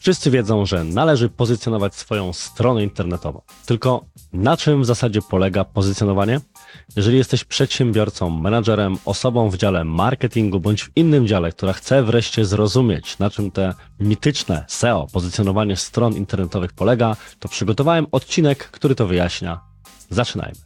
Wszyscy wiedzą, że należy pozycjonować swoją stronę internetową. Tylko na czym w zasadzie polega pozycjonowanie? Jeżeli jesteś przedsiębiorcą, menadżerem, osobą w dziale marketingu bądź w innym dziale, która chce wreszcie zrozumieć, na czym te mityczne SEO, pozycjonowanie stron internetowych polega, to przygotowałem odcinek, który to wyjaśnia. Zaczynajmy.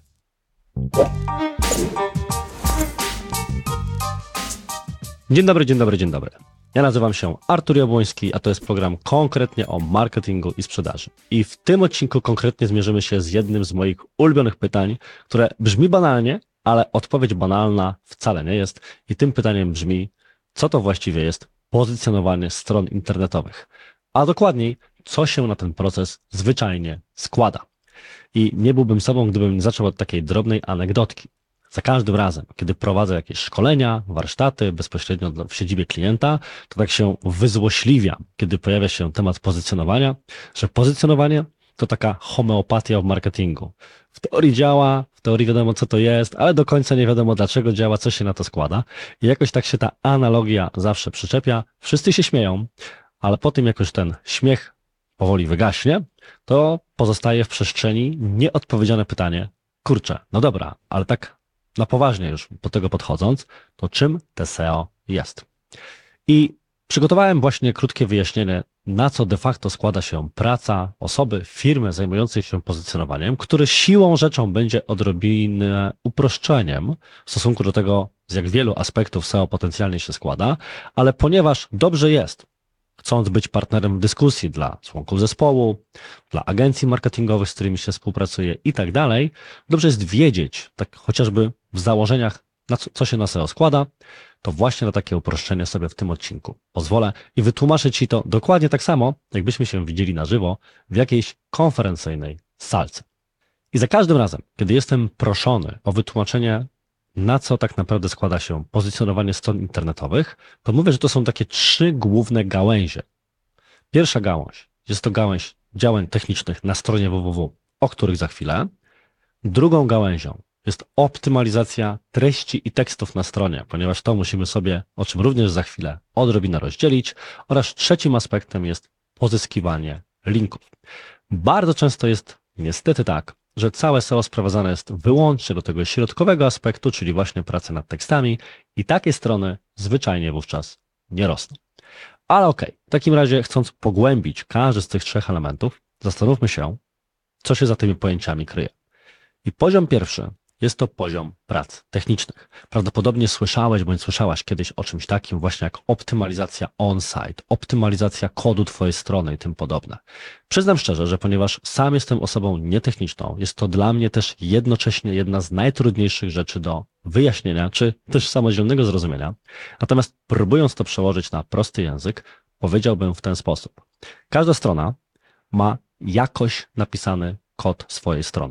Dzień dobry. Ja nazywam się Artur Jabłoński, a to jest program konkretnie o marketingu i sprzedaży. I w tym odcinku konkretnie zmierzymy się z jednym z moich ulubionych pytań, które brzmi banalnie, ale odpowiedź banalna wcale nie jest. I tym pytaniem brzmi, co to właściwie jest pozycjonowanie stron internetowych? A dokładniej, co się na ten proces zwyczajnie składa. I nie byłbym sobą, gdybym nie zaczął od takiej drobnej anegdotki. Za każdym razem, kiedy prowadzę jakieś szkolenia, warsztaty bezpośrednio w siedzibie klienta, to tak się wyzłośliwiam, kiedy pojawia się temat pozycjonowania, że pozycjonowanie to taka homeopatia w marketingu. W teorii działa, w teorii wiadomo co to jest, ale do końca nie wiadomo dlaczego działa, co się na to składa. I jakoś tak się ta analogia zawsze przyczepia, wszyscy się śmieją, ale po tym jak już ten śmiech powoli wygaśnie, to pozostaje w przestrzeni nieodpowiedziane pytanie, kurczę, no dobra, ale tak na poważnie już do tego podchodząc, to czym te SEO jest? I przygotowałem właśnie krótkie wyjaśnienie, na co de facto składa się praca osoby, firmy zajmującej się pozycjonowaniem, który siłą rzeczą będzie odrobinę uproszczeniem w stosunku do tego, z jak wielu aspektów SEO potencjalnie się składa, ale ponieważ dobrze jest, chcąc być partnerem w dyskusji dla członków zespołu, dla agencji marketingowych, z którymi się współpracuje i tak dalej, dobrze jest wiedzieć, tak chociażby w założeniach, na co się na SEO składa, to właśnie na takie uproszczenie sobie w tym odcinku pozwolę i wytłumaczę Ci to dokładnie tak samo, jakbyśmy się widzieli na żywo w jakiejś konferencyjnej salce. I za każdym razem, kiedy jestem proszony o wytłumaczenie, na co tak naprawdę składa się pozycjonowanie stron internetowych, to mówię, że to są takie trzy główne gałęzie. Pierwsza gałąź jest to gałąź działań technicznych na stronie www, o których za chwilę. Drugą gałęzią jest optymalizacja treści i tekstów na stronie, ponieważ to musimy sobie, o czym również za chwilę, odrobinę rozdzielić. Oraz trzecim aspektem jest pozyskiwanie linków. Bardzo często jest niestety tak, że całe SEO sprowadzane jest wyłącznie do tego środkowego aspektu, czyli właśnie pracy nad tekstami i takie strony zwyczajnie wówczas nie rosną. Ale okej, w takim razie chcąc pogłębić każdy z tych trzech elementów, zastanówmy się, co się za tymi pojęciami kryje. I poziom pierwszy jest to poziom prac technicznych. Prawdopodobnie słyszałeś bądź słyszałaś kiedyś o czymś takim właśnie jak optymalizacja on-site, optymalizacja kodu Twojej strony i tym podobne. Przyznam szczerze, że ponieważ sam jestem osobą nietechniczną, jest to dla mnie też jednocześnie jedna z najtrudniejszych rzeczy do wyjaśnienia, czy też samodzielnego zrozumienia. Natomiast próbując to przełożyć na prosty język, powiedziałbym w ten sposób. Każda strona ma jakoś napisany kod swojej strony.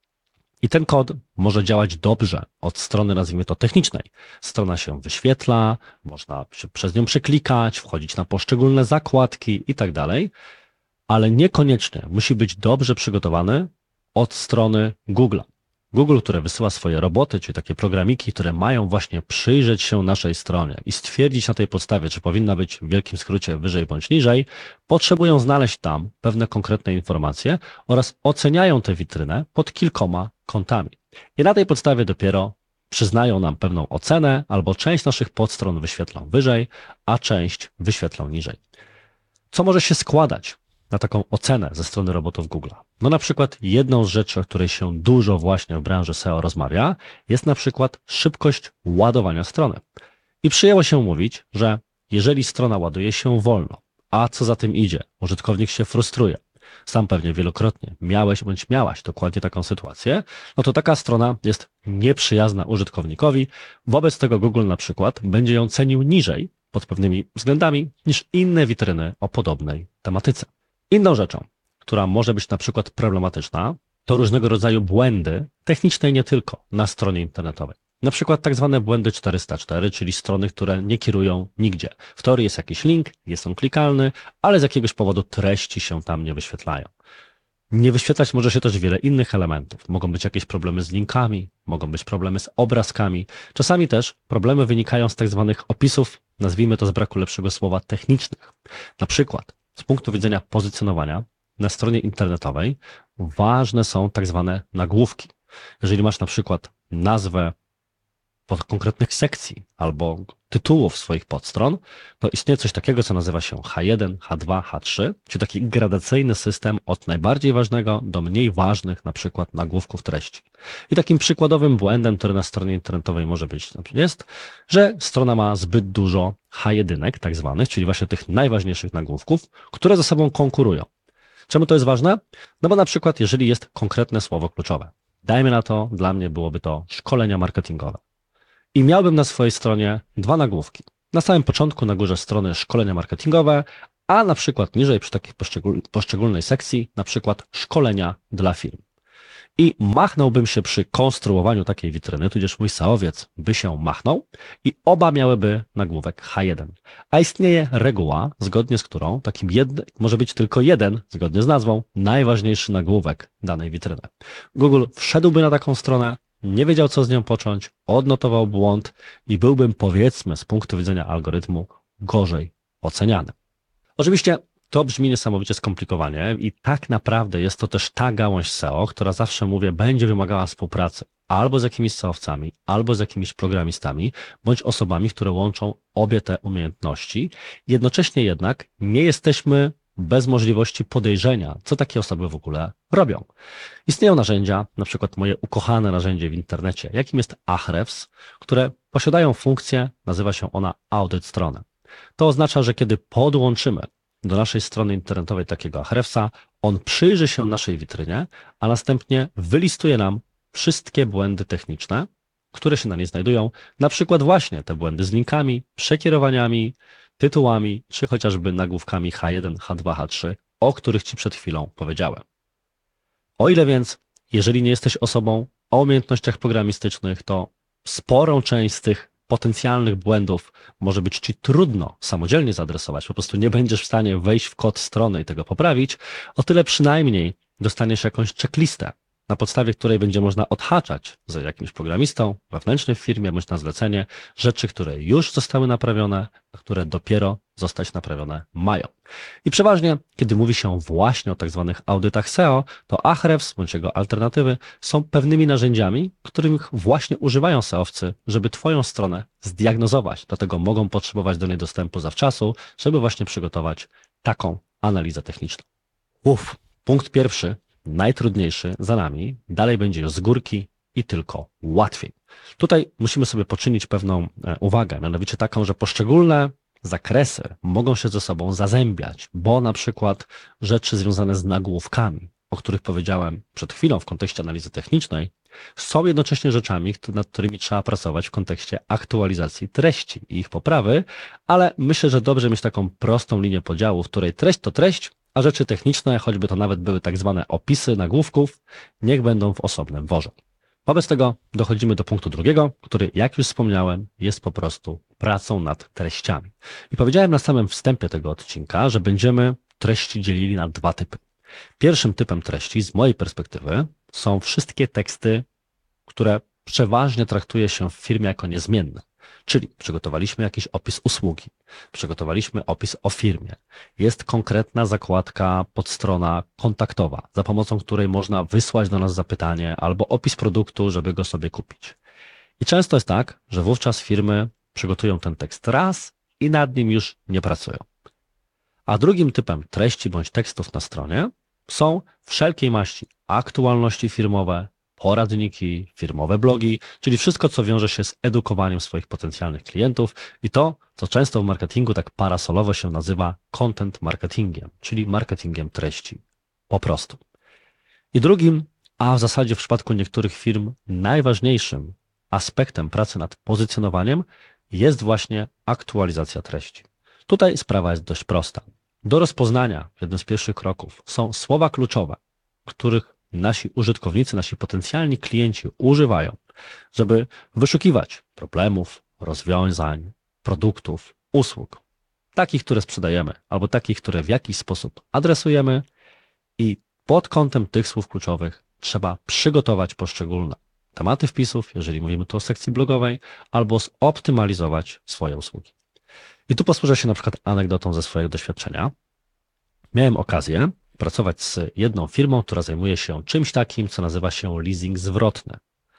I ten kod może działać dobrze od strony, nazwijmy to, technicznej. Strona się wyświetla, można się przez nią przeklikać, wchodzić na poszczególne zakładki i tak dalej, ale niekoniecznie musi być dobrze przygotowany od strony Google'a. Google, które wysyła swoje roboty, czyli takie programiki, które mają właśnie przyjrzeć się naszej stronie i stwierdzić na tej podstawie, czy powinna być w wielkim skrócie wyżej bądź niżej, potrzebują znaleźć tam pewne konkretne informacje oraz oceniają tę witrynę pod kilkoma kątami. I na tej podstawie dopiero przyznają nam pewną ocenę, albo część naszych podstron wyświetlą wyżej, a część wyświetlą niżej. Co może się składać na taką ocenę ze strony robotów Google'a? No na przykład jedną z rzeczy, o której się dużo właśnie w branży SEO rozmawia, jest na przykład szybkość ładowania strony. I przyjęło się mówić, że jeżeli strona ładuje się wolno, a co za tym idzie, użytkownik się frustruje, sam pewnie wielokrotnie miałeś bądź miałaś dokładnie taką sytuację, no to taka strona jest nieprzyjazna użytkownikowi. Wobec tego Google na przykład będzie ją cenił niżej pod pewnymi względami niż inne witryny o podobnej tematyce. Inną rzeczą, która może być na przykład problematyczna, to różnego rodzaju błędy, techniczne i nie tylko, na stronie internetowej. Na przykład tak zwane błędy 404, czyli strony, które nie kierują nigdzie. W teorii jest jakiś link, jest on klikalny, ale z jakiegoś powodu treści się tam nie wyświetlają. Nie wyświetlać może się też wiele innych elementów. Mogą być jakieś problemy z linkami, mogą być problemy z obrazkami. Czasami też problemy wynikają z tak zwanych opisów, nazwijmy to z braku lepszego słowa, technicznych. Na przykład z punktu widzenia pozycjonowania na stronie internetowej ważne są tak zwane nagłówki. Jeżeli masz na przykład nazwę pod konkretnych sekcji albo tytułów swoich podstron, to istnieje coś takiego, co nazywa się H1, H2, H3, czyli taki gradacyjny system od najbardziej ważnego do mniej ważnych, na przykład nagłówków treści. I takim przykładowym błędem, który na stronie internetowej może być, jest, że strona ma zbyt dużo H1, tak zwanych, czyli właśnie tych najważniejszych nagłówków, które ze sobą konkurują. Czemu to jest ważne? No bo na przykład, jeżeli jest konkretne słowo kluczowe, dajmy na to, dla mnie byłoby to szkolenia marketingowe. I miałbym na swojej stronie dwa nagłówki. Na samym początku na górze strony szkolenia marketingowe, a na przykład niżej przy takiej poszczególnej sekcji, na przykład szkolenia dla firm. I machnąłbym się przy konstruowaniu takiej witryny, tudzież mój SEOwiec by się machnął i oba miałyby nagłówek H1. A istnieje reguła, zgodnie z którą takim może być tylko jeden, zgodnie z nazwą, najważniejszy nagłówek danej witryny. Google wszedłby na taką stronę, nie wiedział, co z nią począć, odnotował błąd i byłbym, powiedzmy, z punktu widzenia algorytmu gorzej oceniany. Oczywiście to brzmi niesamowicie skomplikowanie i tak naprawdę jest to też ta gałąź SEO, która zawsze mówię, będzie wymagała współpracy albo z jakimiś SEOwcami, albo z jakimiś programistami, bądź osobami, które łączą obie te umiejętności. Jednocześnie jednak nie jesteśmy bez możliwości podejrzenia, co takie osoby w ogóle robią. Istnieją narzędzia, na przykład moje ukochane narzędzie w internecie, jakim jest Ahrefs, które posiadają funkcję, nazywa się ona audyt strony. To oznacza, że kiedy podłączymy do naszej strony internetowej takiego Ahrefsa, on przyjrzy się naszej witrynie, a następnie wylistuje nam wszystkie błędy techniczne, które się na niej znajdują, na przykład właśnie te błędy z linkami, przekierowaniami, tytułami, czy chociażby nagłówkami H1, H2, H3, o których Ci przed chwilą powiedziałem. O ile więc, jeżeli nie jesteś osobą o umiejętnościach programistycznych, to sporą część z tych potencjalnych błędów może być Ci trudno samodzielnie zaadresować, po prostu nie będziesz w stanie wejść w kod strony i tego poprawić, o tyle przynajmniej dostaniesz jakąś checklistę, na podstawie której będzie można odhaczać z jakimś programistą wewnętrznym w firmie bądź na zlecenie rzeczy, które już zostały naprawione, a które dopiero zostać naprawione mają. I przeważnie, kiedy mówi się właśnie o tak zwanych audytach SEO, to Ahrefs bądź jego alternatywy są pewnymi narzędziami, których właśnie używają SEOwcy, żeby Twoją stronę zdiagnozować. Dlatego mogą potrzebować do niej dostępu zawczasu, żeby właśnie przygotować taką analizę techniczną. Punkt pierwszy, najtrudniejszy za nami, dalej będzie już z górki i tylko łatwiej. Tutaj musimy sobie poczynić pewną uwagę, mianowicie taką, że poszczególne zakresy mogą się ze sobą zazębiać, bo na przykład rzeczy związane z nagłówkami, o których powiedziałem przed chwilą w kontekście analizy technicznej, są jednocześnie rzeczami, nad którymi trzeba pracować w kontekście aktualizacji treści i ich poprawy, ale myślę, że dobrze mieć taką prostą linię podziału, w której treść to treść, a rzeczy techniczne, choćby to nawet były tak zwane opisy nagłówków, niech będą w osobnym worze. Wobec tego dochodzimy do punktu drugiego, który, jak już wspomniałem, jest po prostu pracą nad treściami. I powiedziałem na samym wstępie tego odcinka, że będziemy treści dzielili na dwa typy. Pierwszym typem treści, z mojej perspektywy, są wszystkie teksty, które przeważnie traktuje się w firmie jako niezmienne. Czyli przygotowaliśmy jakiś opis usługi, przygotowaliśmy opis o firmie. Jest konkretna zakładka, podstrona kontaktowa, za pomocą której można wysłać do nas zapytanie albo opis produktu, żeby go sobie kupić. I często jest tak, że wówczas firmy przygotują ten tekst raz i nad nim już nie pracują. A drugim typem treści bądź tekstów na stronie są wszelkiej maści aktualności firmowe, poradniki, firmowe blogi, czyli wszystko, co wiąże się z edukowaniem swoich potencjalnych klientów i to, co często w marketingu tak parasolowo się nazywa content marketingiem, czyli marketingiem treści. Po prostu. I drugim, a w zasadzie w przypadku niektórych firm najważniejszym aspektem pracy nad pozycjonowaniem jest właśnie aktualizacja treści. Tutaj sprawa jest dość prosta. Do rozpoznania, jednym z pierwszych kroków, są słowa kluczowe, których nasi użytkownicy, nasi potencjalni klienci używają, żeby wyszukiwać problemów, rozwiązań, produktów, usług. Takich, które sprzedajemy, albo takich, które w jakiś sposób adresujemy i pod kątem tych słów kluczowych trzeba przygotować poszczególne tematy wpisów, jeżeli mówimy tu o sekcji blogowej, albo zoptymalizować swoje usługi. I tu posłużę się na przykład anegdotą ze swojego doświadczenia. Miałem okazję pracować z jedną firmą, która zajmuje się czymś takim, co nazywa się leasing zwrotny.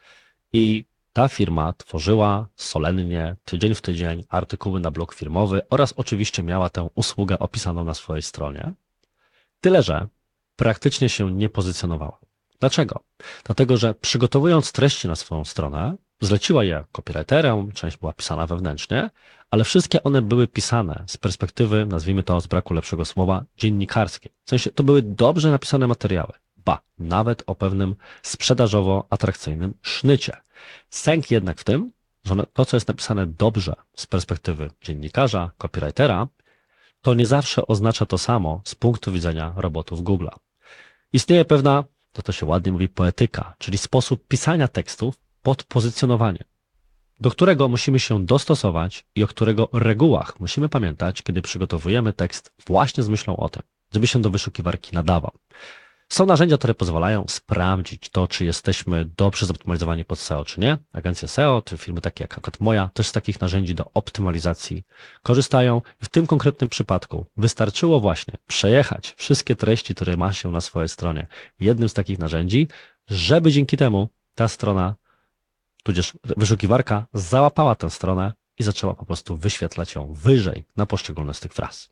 I ta firma tworzyła solennie, tydzień w tydzień, artykuły na blog firmowy oraz oczywiście miała tę usługę opisaną na swojej stronie. Tyle, że praktycznie się nie pozycjonowała. Dlaczego? Dlatego, że przygotowując treści na swoją stronę, zleciła je copywriterom, część była pisana wewnętrznie, ale wszystkie one były pisane z perspektywy, nazwijmy to z braku lepszego słowa, dziennikarskiej. W sensie to były dobrze napisane materiały. Ba, nawet o pewnym sprzedażowo atrakcyjnym sznycie. Sęk jednak w tym, że to, co jest napisane dobrze z perspektywy dziennikarza, copywritera, to nie zawsze oznacza to samo z punktu widzenia robotów Google'a. Istnieje pewna, to się ładnie mówi, poetyka, czyli sposób pisania tekstów pod pozycjonowanie, do którego musimy się dostosować i o którego regułach musimy pamiętać, kiedy przygotowujemy tekst właśnie z myślą o tym, żeby się do wyszukiwarki nadawał. Są narzędzia, które pozwalają sprawdzić to, czy jesteśmy dobrze zoptymalizowani pod SEO, czy nie. Agencje SEO, czy firmy takie jak akurat moja, też z takich narzędzi do optymalizacji korzystają. W tym konkretnym przypadku wystarczyło właśnie przejechać wszystkie treści, które ma się na swojej stronie jednym z takich narzędzi, żeby dzięki temu ta strona, tudzież wyszukiwarka załapała tę stronę i zaczęła po prostu wyświetlać ją wyżej na poszczególne z tych fraz.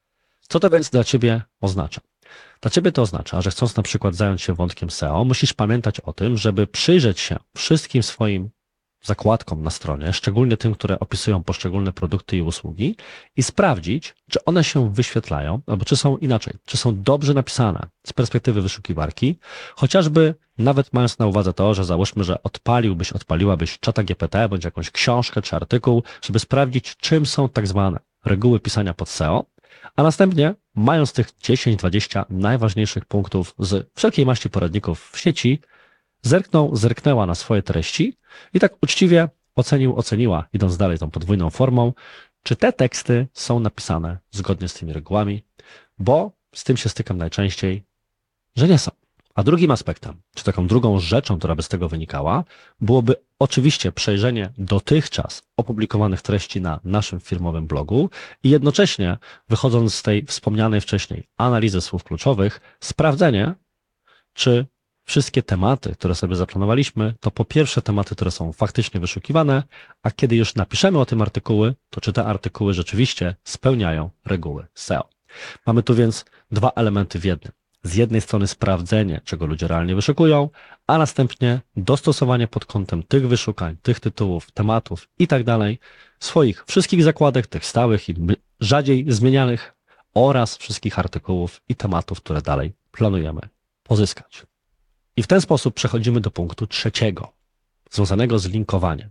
Co to więc dla Ciebie oznacza? Dla Ciebie to oznacza, że chcąc na przykład zająć się wątkiem SEO, musisz pamiętać o tym, żeby przyjrzeć się wszystkim swoim zakładkom na stronie, szczególnie tym, które opisują poszczególne produkty i usługi i sprawdzić, czy one się wyświetlają, albo czy są inaczej, czy są dobrze napisane z perspektywy wyszukiwarki, chociażby nawet mając na uwadze to, że załóżmy, że odpaliłabyś czata GPT, bądź jakąś książkę czy artykuł, żeby sprawdzić, czym są tak zwane reguły pisania pod SEO, a następnie, mając tych 10-20 najważniejszych punktów z wszelkiej maści poradników w sieci, zerknęła na swoje treści i tak uczciwie oceniła, idąc dalej tą podwójną formą, czy te teksty są napisane zgodnie z tymi regułami, bo z tym się stykam najczęściej, że nie są. A drugim aspektem, czy taką drugą rzeczą, która by z tego wynikała, byłoby oczywiście przejrzenie dotychczas opublikowanych treści na naszym firmowym blogu i jednocześnie, wychodząc z tej wspomnianej wcześniej analizy słów kluczowych, sprawdzenie, czy wszystkie tematy, które sobie zaplanowaliśmy, to po pierwsze tematy, które są faktycznie wyszukiwane, a kiedy już napiszemy o tym artykuły, to czy te artykuły rzeczywiście spełniają reguły SEO. Mamy tu więc dwa elementy w jednym. Z jednej strony sprawdzenie, czego ludzie realnie wyszukują, a następnie dostosowanie pod kątem tych wyszukań, tych tytułów, tematów i tak dalej, swoich wszystkich zakładek, tych stałych i rzadziej zmienianych oraz wszystkich artykułów i tematów, które dalej planujemy pozyskać. I w ten sposób przechodzimy do punktu trzeciego, związanego z linkowaniem.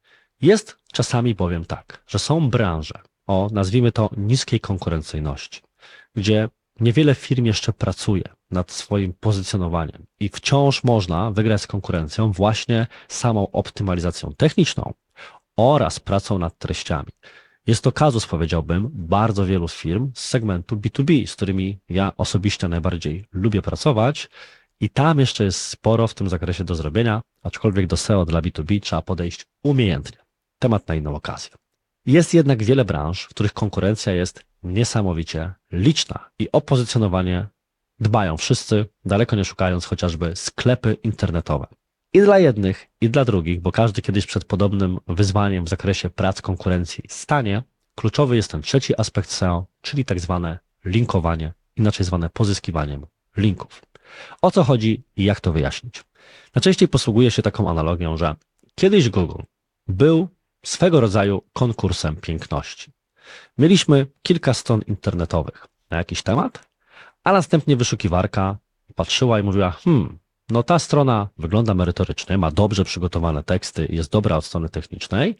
Jest czasami bowiem tak, że są branże o, nazwijmy to, niskiej konkurencyjności, gdzie niewiele firm jeszcze pracuje nad swoim pozycjonowaniem i wciąż można wygrać z konkurencją właśnie samą optymalizacją techniczną oraz pracą nad treściami. Jest to kazus, powiedziałbym, bardzo wielu firm z segmentu B2B, z którymi ja osobiście najbardziej lubię pracować i tam jeszcze jest sporo w tym zakresie do zrobienia, aczkolwiek do SEO dla B2B trzeba podejść umiejętnie. Temat na inną okazję. Jest jednak wiele branż, w których konkurencja jest niesamowicie liczna i o pozycjonowanie dbają wszyscy, daleko nie szukając chociażby sklepy internetowe. I dla jednych, i dla drugich, bo każdy kiedyś przed podobnym wyzwaniem w zakresie prac konkurencji stanie, kluczowy jest ten trzeci aspekt SEO, czyli tak zwane linkowanie, inaczej zwane pozyskiwaniem linków. O co chodzi i jak to wyjaśnić? Najczęściej posługuję się taką analogią, że kiedyś Google był swego rodzaju konkursem piękności. Mieliśmy kilka stron internetowych na jakiś temat, a następnie wyszukiwarka patrzyła i mówiła, no ta strona wygląda merytorycznie, ma dobrze przygotowane teksty, jest dobra od strony technicznej,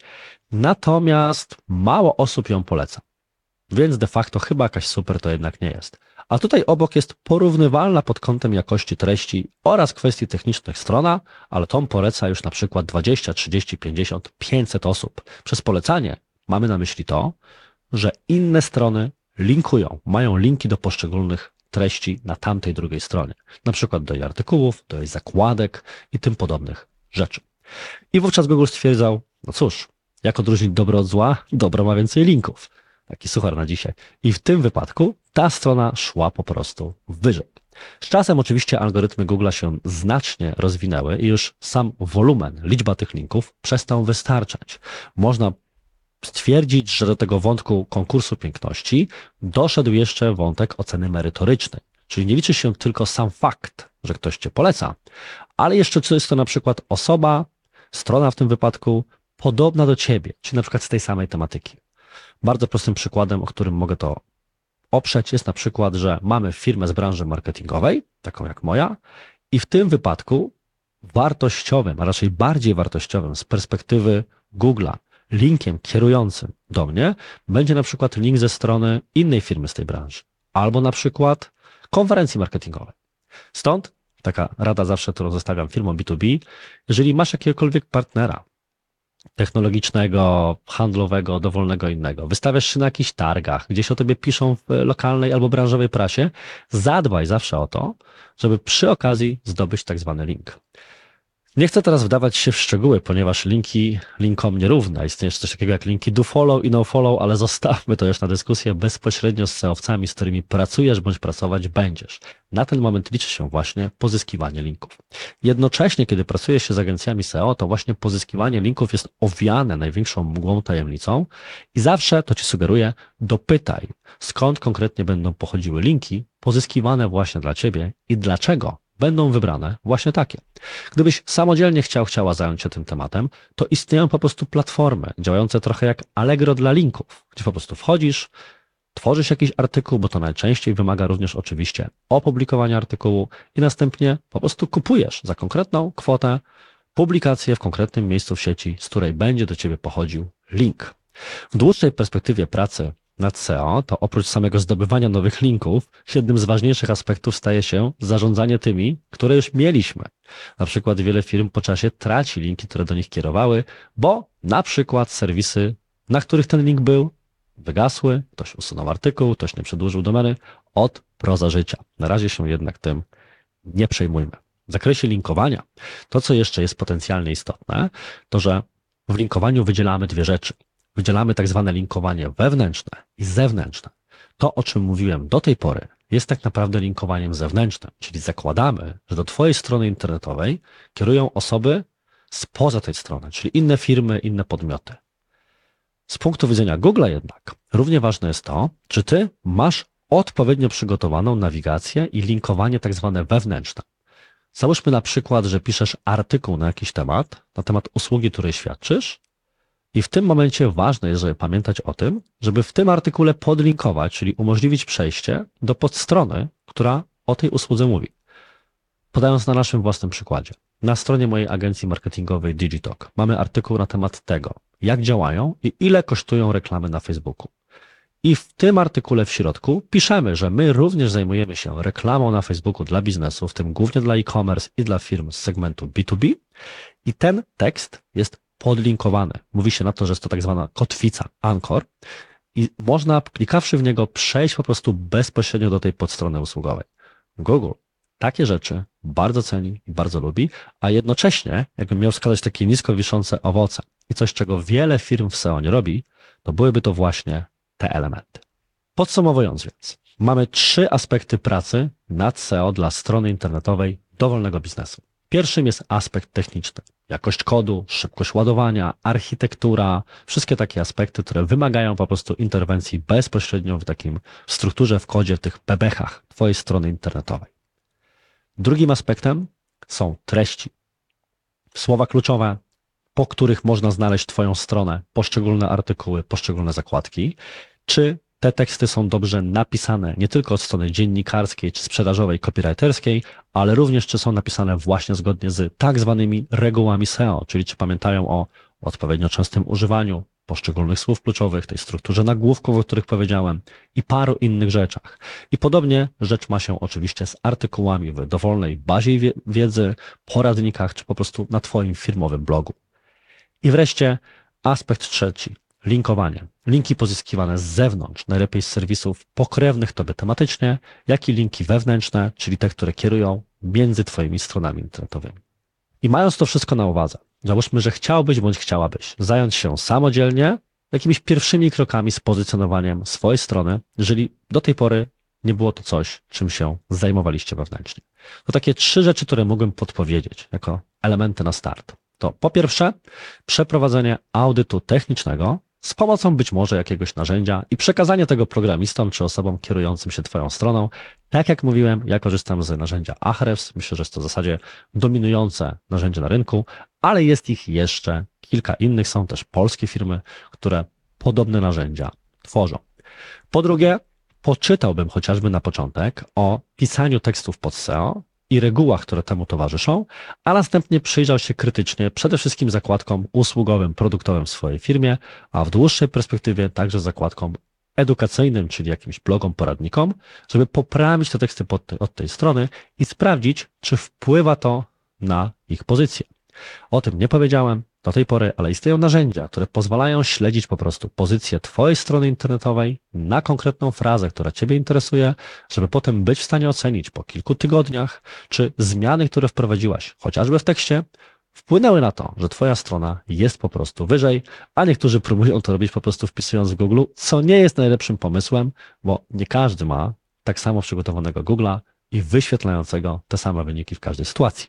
natomiast mało osób ją poleca. Więc de facto chyba jakaś super to jednak nie jest. A tutaj obok jest porównywalna pod kątem jakości treści oraz kwestii technicznych strona, ale tą poleca już na przykład 20, 30, 50, 500 osób. Przez polecanie mamy na myśli to, że inne strony linkują, mają linki do poszczególnych treści na tamtej drugiej stronie. Na przykład do jej artykułów, do jej zakładek i tym podobnych rzeczy. I wówczas Google stwierdzał, no cóż, jak odróżnić dobro od zła? Dobro ma więcej linków. Taki suchar na dzisiaj. I w tym wypadku ta strona szła po prostu wyżej. Z czasem oczywiście algorytmy Google'a się znacznie rozwinęły i już sam wolumen, liczba tych linków przestał wystarczać. Można stwierdzić, że do tego wątku konkursu piękności doszedł jeszcze wątek oceny merytorycznej. Czyli nie liczy się tylko sam fakt, że ktoś cię poleca, ale jeszcze czy jest to na przykład osoba, strona w tym wypadku, podobna do ciebie, czyli na przykład z tej samej tematyki. Bardzo prostym przykładem, o którym mogę to oprzeć, jest na przykład, że mamy firmę z branży marketingowej, taką jak moja, i w tym wypadku wartościowym, a raczej bardziej wartościowym z perspektywy Google'a, linkiem kierującym do mnie będzie na przykład link ze strony innej firmy z tej branży, albo na przykład konferencji marketingowej. Stąd taka rada zawsze, którą zostawiam firmom B2B, jeżeli masz jakiegokolwiek partnera technologicznego, handlowego, dowolnego innego, wystawiasz się na jakichś targach, gdzieś o tobie piszą w lokalnej albo branżowej prasie, zadbaj zawsze o to, żeby przy okazji zdobyć tak zwany link. Nie chcę teraz wdawać się w szczegóły, ponieważ linki linkom nierówne. Istnieje jeszcze coś takiego jak linki do follow i no follow, ale zostawmy to już na dyskusję bezpośrednio z SEO-wcami, z którymi pracujesz bądź pracować będziesz. Na ten moment liczy się właśnie pozyskiwanie linków. Jednocześnie, kiedy pracuje się z agencjami SEO, to właśnie pozyskiwanie linków jest owiane największą mgłą tajemnicą i zawsze, to ci sugeruję, dopytaj, skąd konkretnie będą pochodziły linki pozyskiwane właśnie dla ciebie i dlaczego będą wybrane właśnie takie. Gdybyś samodzielnie chciała zająć się tym tematem, to istnieją po prostu platformy działające trochę jak Allegro dla linków, gdzie po prostu wchodzisz, tworzysz jakiś artykuł, bo to najczęściej wymaga również oczywiście opublikowania artykułu i następnie po prostu kupujesz za konkretną kwotę publikację w konkretnym miejscu w sieci, z której będzie do ciebie pochodził link. W dłuższej perspektywie pracy nad SEO, to oprócz samego zdobywania nowych linków, jednym z ważniejszych aspektów staje się zarządzanie tymi, które już mieliśmy. Na przykład wiele firm po czasie traci linki, które do nich kierowały, bo na przykład serwisy, na których ten link był, wygasły, ktoś usunął artykuł, ktoś nie przedłużył domeny od proza życia. Na razie się jednak tym nie przejmujmy. W zakresie linkowania, to co jeszcze jest potencjalnie istotne, to że w linkowaniu wydzielamy dwie rzeczy. Wydzielamy tak zwane linkowanie wewnętrzne i zewnętrzne. To, o czym mówiłem do tej pory, jest tak naprawdę linkowaniem zewnętrznym, czyli zakładamy, że do twojej strony internetowej kierują osoby spoza tej strony, czyli inne firmy, inne podmioty. Z punktu widzenia Google'a jednak równie ważne jest to, czy ty masz odpowiednio przygotowaną nawigację i linkowanie tak zwane wewnętrzne. Załóżmy na przykład, że piszesz artykuł na jakiś temat, na temat usługi, której świadczysz, i w tym momencie ważne jest, żeby pamiętać o tym, żeby w tym artykule podlinkować, czyli umożliwić przejście do podstrony, która o tej usłudze mówi. Podając na naszym własnym przykładzie. Na stronie mojej agencji marketingowej Digitalk mamy artykuł na temat tego, jak działają i ile kosztują reklamy na Facebooku. I w tym artykule w środku piszemy, że my również zajmujemy się reklamą na Facebooku dla biznesu, w tym głównie dla e-commerce i dla firm z segmentu B2B. I ten tekst jest podlinkowany. Mówi się na to, że jest to tak zwana kotwica, anchor i można, klikawszy w niego, przejść po prostu bezpośrednio do tej podstrony usługowej. Google takie rzeczy bardzo ceni i bardzo lubi, a jednocześnie, jakbym miał wskazać takie nisko wiszące owoce i coś, czego wiele firm w SEO nie robi, to byłyby to właśnie te elementy. Podsumowując więc, mamy 3 aspekty pracy nad SEO dla strony internetowej dowolnego biznesu. Pierwszym jest aspekt techniczny. Jakość kodu, szybkość ładowania, architektura, wszystkie takie aspekty, które wymagają po prostu interwencji bezpośrednio w takim strukturze, w kodzie, w tych bebechach twojej strony internetowej. Drugim aspektem są treści. Słowa kluczowe, po których można znaleźć twoją stronę, poszczególne artykuły, poszczególne zakładki. Czy te teksty są dobrze napisane nie tylko od strony dziennikarskiej czy sprzedażowej, copywriterskiej, ale również czy są napisane właśnie zgodnie z tak zwanymi regułami SEO, czyli czy pamiętają o odpowiednio częstym używaniu poszczególnych słów kluczowych, tej strukturze nagłówków, o których powiedziałem i paru innych rzeczach. I podobnie rzecz ma się oczywiście z artykułami w dowolnej bazie wiedzy, poradnikach czy po prostu na twoim firmowym blogu. I wreszcie aspekt trzeci. Linkowanie. Linki pozyskiwane z zewnątrz, najlepiej z serwisów pokrewnych tobie tematycznie, jak i linki wewnętrzne, czyli te, które kierują między twoimi stronami internetowymi. I mając to wszystko na uwadze, załóżmy, że chciałbyś bądź chciałabyś zająć się samodzielnie jakimiś pierwszymi krokami z pozycjonowaniem swojej strony, jeżeli do tej pory nie było to coś, czym się zajmowaliście wewnętrznie. To takie 3 rzeczy, które mógłbym podpowiedzieć jako elementy na start. To po pierwsze, przeprowadzenie audytu technicznego z pomocą być może jakiegoś narzędzia i przekazanie tego programistom czy osobom kierującym się Twoją stroną. Tak jak mówiłem, ja korzystam z narzędzia Ahrefs. Myślę, że jest to w zasadzie dominujące narzędzie na rynku, ale jest ich jeszcze kilka innych. Są też polskie firmy, które podobne narzędzia tworzą. Po drugie, poczytałbym chociażby na początek o pisaniu tekstów pod SEO i regułach, które temu towarzyszą, a następnie przyjrzał się krytycznie przede wszystkim zakładkom usługowym, produktowym w swojej firmie, a w dłuższej perspektywie także zakładkom edukacyjnym, czyli jakimś blogom, poradnikom, żeby poprawić te teksty od tej strony i sprawdzić, czy wpływa to na ich pozycję. O tym nie powiedziałem do tej pory, ale istnieją narzędzia, które pozwalają śledzić po prostu pozycję Twojej strony internetowej na konkretną frazę, która Ciebie interesuje, żeby potem być w stanie ocenić po kilku tygodniach, czy zmiany, które wprowadziłaś, chociażby w tekście, wpłynęły na to, że Twoja strona jest po prostu wyżej, a niektórzy próbują to robić po prostu wpisując w Google, co nie jest najlepszym pomysłem, bo nie każdy ma tak samo przygotowanego Google'a i wyświetlającego te same wyniki w każdej sytuacji.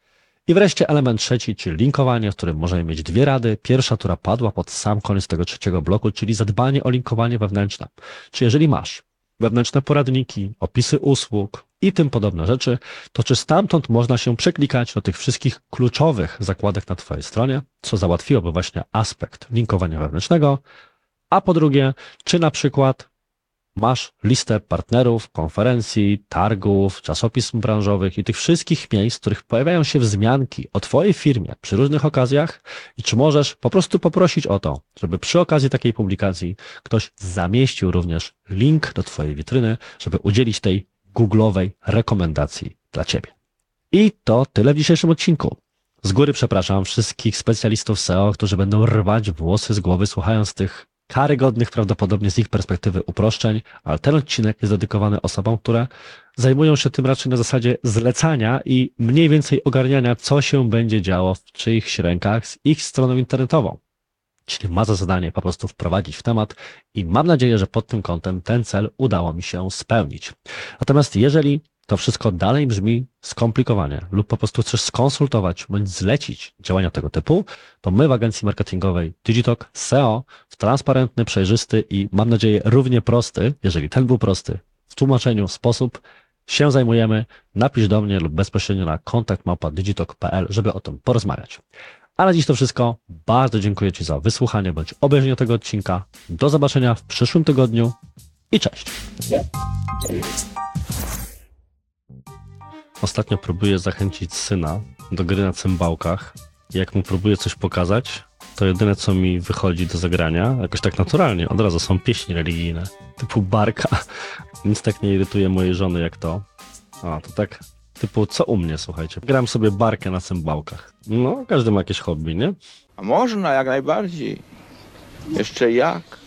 I wreszcie element trzeci, czyli linkowanie, w którym możemy mieć 2 rady. Pierwsza, która padła pod sam koniec tego 3. bloku, czyli zadbanie o linkowanie wewnętrzne. Czy jeżeli masz wewnętrzne poradniki, opisy usług i tym podobne rzeczy, to czy stamtąd można się przeklikać do tych wszystkich kluczowych zakładek na Twojej stronie, co załatwiłoby właśnie aspekt linkowania wewnętrznego, a po drugie, czy na przykład masz listę partnerów, konferencji, targów, czasopism branżowych i tych wszystkich miejsc, w których pojawiają się wzmianki o Twojej firmie przy różnych okazjach i czy możesz po prostu poprosić o to, żeby przy okazji takiej publikacji ktoś zamieścił również link do Twojej witryny, żeby udzielić tej googlowej rekomendacji dla Ciebie. I to tyle w dzisiejszym odcinku. Z góry przepraszam wszystkich specjalistów SEO, którzy będą rwać włosy z głowy słuchając tych karygodnych prawdopodobnie z ich perspektywy uproszczeń, ale ten odcinek jest dedykowany osobom, które zajmują się tym raczej na zasadzie zlecania i mniej więcej ogarniania, co się będzie działo w czyichś rękach z ich stroną internetową. Czyli ma za zadanie po prostu wprowadzić w temat i mam nadzieję, że pod tym kątem ten cel udało mi się spełnić. Natomiast jeżeli to wszystko dalej brzmi skomplikowanie lub po prostu chcesz skonsultować bądź zlecić działania tego typu, to my w agencji marketingowej Digitalk SEO w transparentny, przejrzysty i mam nadzieję równie prosty, jeżeli ten był prosty, w tłumaczeniu sposób się zajmujemy. Napisz do mnie lub bezpośrednio na kontakt@digitalk.pl, żeby o tym porozmawiać. Ale dziś to wszystko. Bardzo dziękuję Ci za wysłuchanie bądź obejrzenie tego odcinka. Do zobaczenia w przyszłym tygodniu i cześć! Ostatnio próbuję zachęcić syna do gry na cymbałkach. Jak mu próbuję coś pokazać, to jedyne co mi wychodzi do zagrania, jakoś tak naturalnie, od razu są pieśni religijne, typu barka. Nic tak nie irytuje mojej żony jak to. A, to tak typu co u mnie, słuchajcie. Gram sobie barkę na cymbałkach. No, każdy ma jakieś hobby, nie? A można, jak najbardziej. Jeszcze jak.